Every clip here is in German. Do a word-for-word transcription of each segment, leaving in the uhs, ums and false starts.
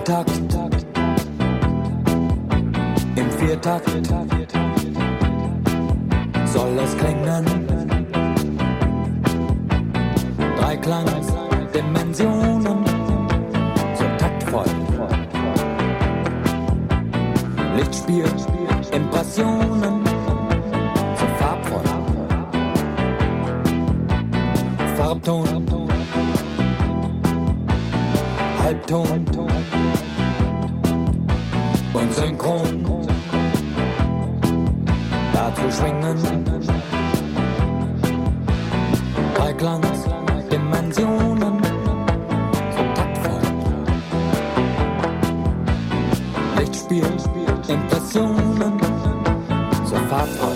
Viertakt, im Viertakt soll es klingen. Dreiklang-Dimensionen, so taktvoll. Lichtspiel, Impressionen, so farbvoll. Farbton, Halbton und Synchron. Dazu schwingen Dreiklang-Dimensionen, so taktvoll. Lichtspiel, Impressionen, so farbvoll.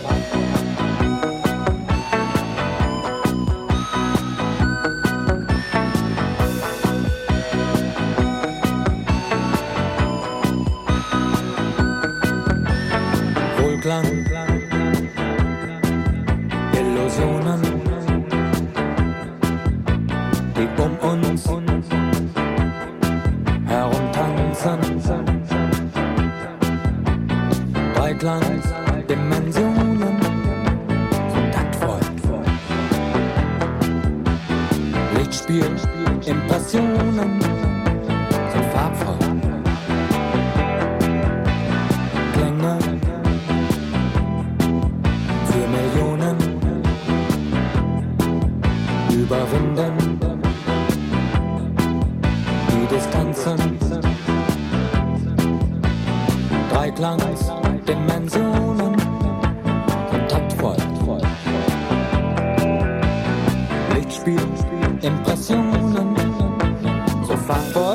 Wohlklang, Illusionen, die um uns herumtanzen. Dreiklang-Dimensionen, so taktvoll. Lichtspiel, Impressionen, so farbvoll. Klänge für Millionen überwinden die Distanzen. Dreiklang-Dimensionen, so taktvoll. Lichtspiel, Impressionen, so farbvoll.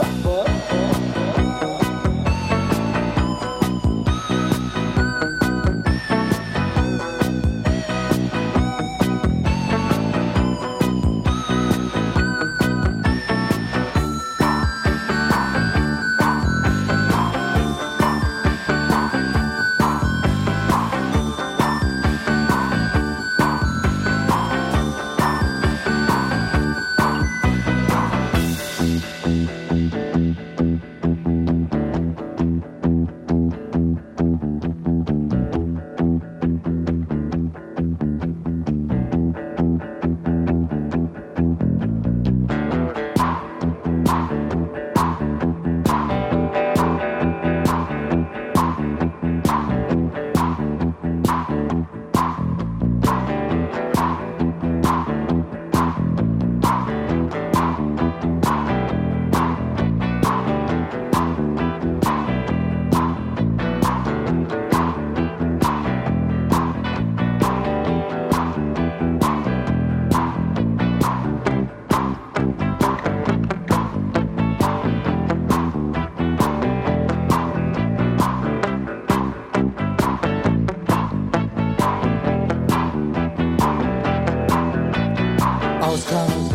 Ausgang,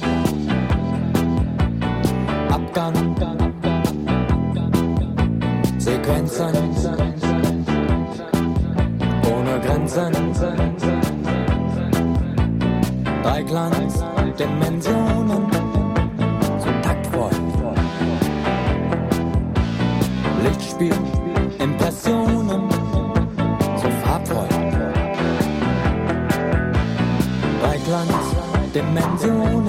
Abgang, Sequenzen, ohne Grenzen. Dreiklang-Dimensionen, so taktvoll. Lichtspiel, Impressionen, so farbvoll. Dreiklang-Dimensionen,